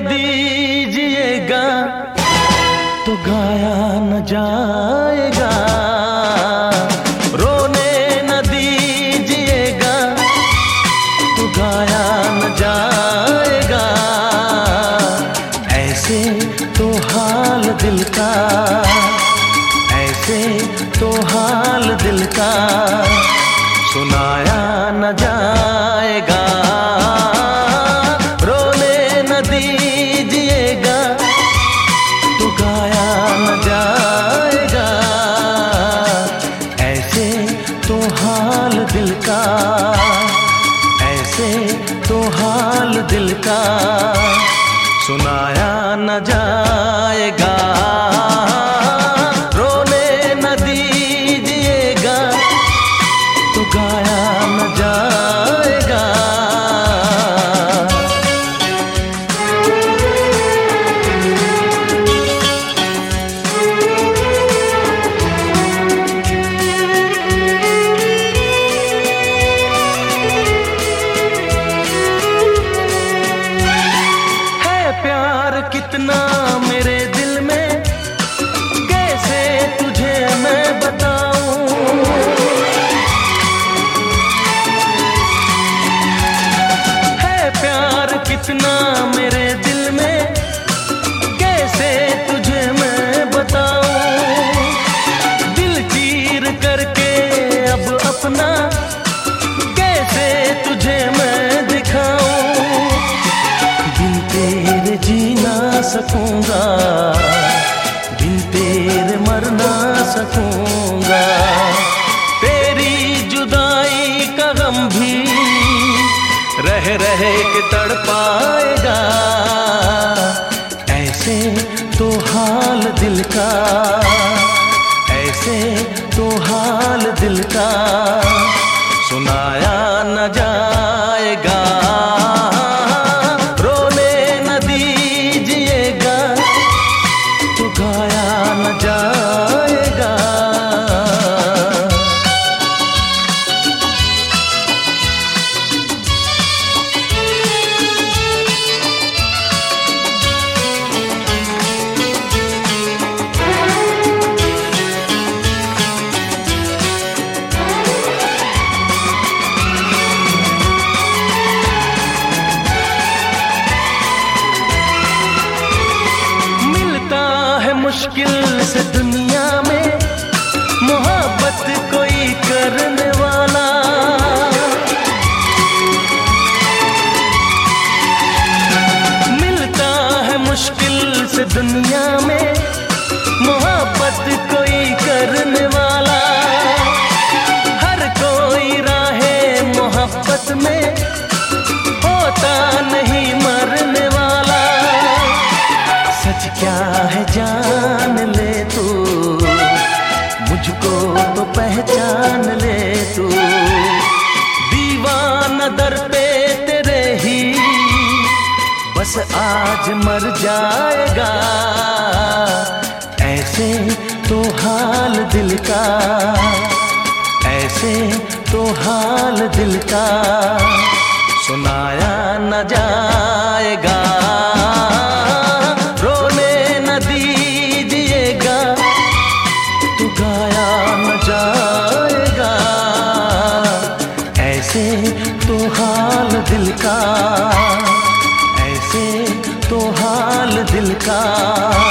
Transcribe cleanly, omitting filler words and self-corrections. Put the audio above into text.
दीजिएगा तो गाया न जाएगा, रोने न दीजिएगा तो गाया न जाएगा। ऐसे तो हाल दिल का, ऐसे तो हाल दिल का सुनाया न जाएगा। रोने न दीजिएगा तो गाया न जाएगा। ऐसे तो हाल दिल का, ऐसे तो हाल दिल का सुनाया न जाएगा। रोने न दीजिएगा तो गाया न जाएगा। कितना मेरे दिल में, कैसे तुझे मैं बताऊं। है प्यार कितना मेरे दिल में, कैसे तुझे मैं बताऊं। दिल चीर करके अब अपना कैसे तुझे मैं दिखाऊं। बिन तेरे जीना सकूंगा, बिन तेरे मर ना सकूंगा। तेरी जुदाई का गम भी रह रह के तड़पाएगा। ऐसे तो हाल दिल का, ऐसे तो हाल दिल का सुनाया न जाएगा। मुश्किल से दुनिया में मोहब्बत कोई करने वाला। मिलता है मुश्किल से दुनिया में मोहब्बत कोई करने वाला। हर कोई राहे मोहब्बत में होता नहीं मरने वाला। सच क्या है जान ले तू, मुझको तो पहचान ले तू। दीवाना दर पे तेरे ही बस आज मर जाएगा। ऐसे तो हाल दिल का, ऐसे तो हाल दिल का सुनाया न जाएगा। ऐसे तो हाल दिल का, ऐसे तो हाल दिल का